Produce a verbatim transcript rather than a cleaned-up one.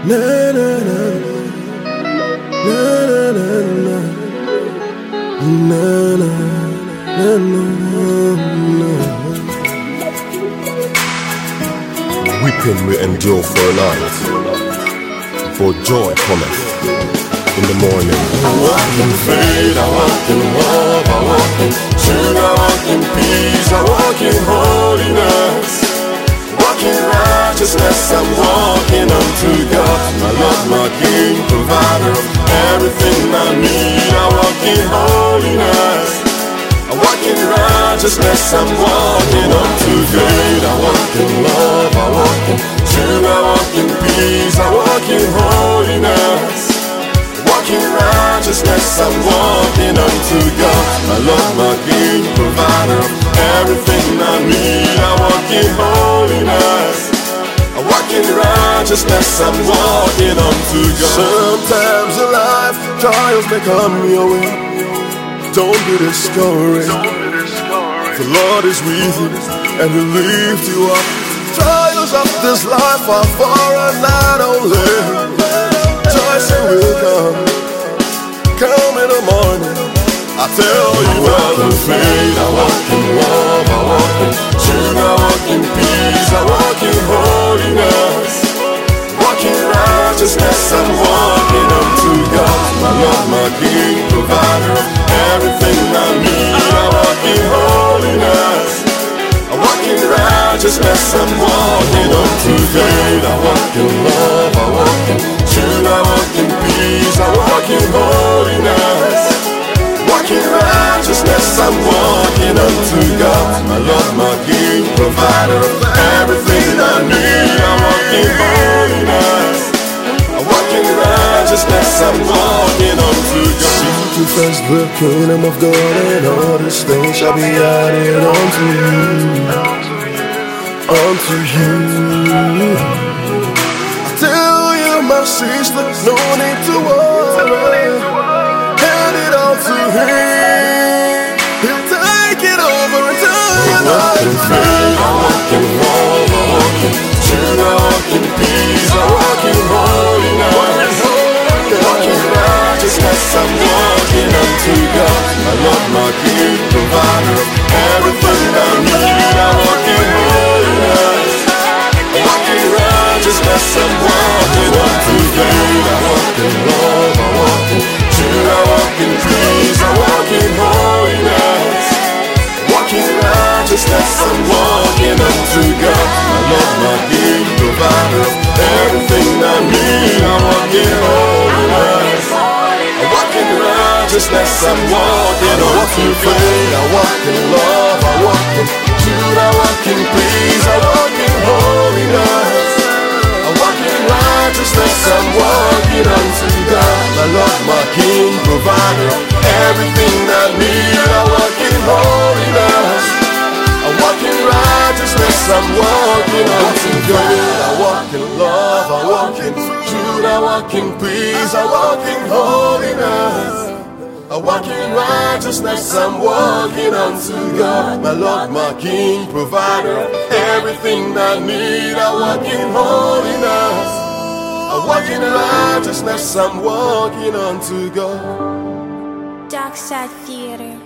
Na na na na na na na na na na. Weeping we endure for a night, for joy cometh in the morning. I walk in faith, I walk in love, I walk in truth, I walk in peace, I walk in holiness, walk in righteousness, I'm walking unto God, my Lord, my King, provider of everything I need. I walk in holiness, I walk in righteousness, I'm walking unto God. I walk in love, I walk in truth, I walk in peace, I walk in holiness, walk in righteousness, I'm walking unto God, my Lord, my King, provider of everything I need. I walk in holiness, I walk in righteousness, I'm walking unto God. Sometimes in life trials may come your way. Don't be discouraged. The Lord is with you and He'll lift you up. Trials of this life are for a night only. Joy will come, come in the morning. I tell you, I walk in faith, I walk in love, I walk in truth, I walk in peace, I walk in holiness, walk in righteousness, I'm walking unto God, my Lord, my King, provider of everything I need. I walk in holiness, I walk in righteousness, I'm walking unto God. I walk in love, I walk in truth, I walk in peace, I walk in holiness, walk in righteousness, I'm walking unto God, my Lord, my King, provider of everything I need. I walk in holiness, I walk in righteousness, I'm walking unto God. seek ye first the kingdom of God, and all these things shall be added unto you, unto you. I tell you, my sister, no need to worry. Hand it all to Him. He'll take it over and turn your I walk in life faith, I walk in love, I walk in truth, I walk in peace, I walk in holiness, walk in righteousness, I'm walking unto God, my Lord, my King, provider of everything I need. I walk in holiness, I walk in righteousness, I'm walking unto God. I walk in love, I walk in truth, I walk in peace, I walk in holiness, walk in righteousness, I'm walking unto God, my Lord, my King, provider of everything I need. I walk in holiness, I walk in righteousness, I'm walking unto God. I walk in love, I walk in truth, I walk in peace, I walk in holiness, I walk in righteousness, I'm walking unto God, my Lord, my King, provider of everything I need. I walk in holiness, I walk in righteousness, I'm walking unto God. I walk in love, I walk in truth, I walk in peace, I walk in holiness, I walk in righteousness, I'm walking unto God, my Lord, my King, provider of everything I need. I walk in holiness, I walk in righteousness, I'm walking unto God. Dark Side Theater.